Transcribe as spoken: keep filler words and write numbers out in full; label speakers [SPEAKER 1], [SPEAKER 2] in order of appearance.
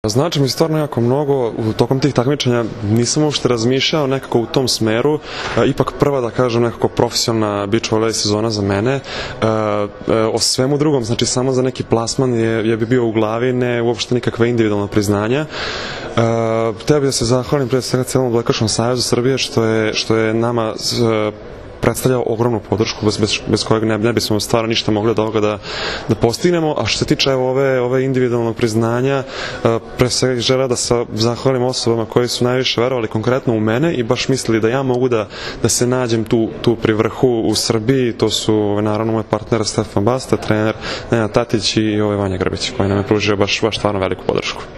[SPEAKER 1] Znači mi stvarno jako mnogo, tokom tih takmičenja nisam uopšte razmišljao nekako u tom smeru, ipak prva, da kažem, nekako profesionalna beach volley sezona za mene. O svemu drugom, znači samo za neki plasman je, je bi bio u glavi, ne uopšte nikakve individualna priznanja. Htio bih da se zahvalim pre svega celom Odbojkaškom savezu Srbije što je, što je nama predstavljao ogromnu podršku bez, bez, bez kojeg ne, ne bismo stvarno ništa mogli od ovoga da, da postignemo. A što se tiče ove, ove individualnog priznanja, pre svega želim da se zahvalim osobama koji su najviše verovali konkretno u mene i baš mislili da ja mogu da, da se nađem tu, tu pri vrhu u Srbiji. To su naravno moj partner Stefan Basta, trener Nenad Tatić i ovaj Vanja Grbić koji nam je pružio baš, baš stvarno veliku podršku.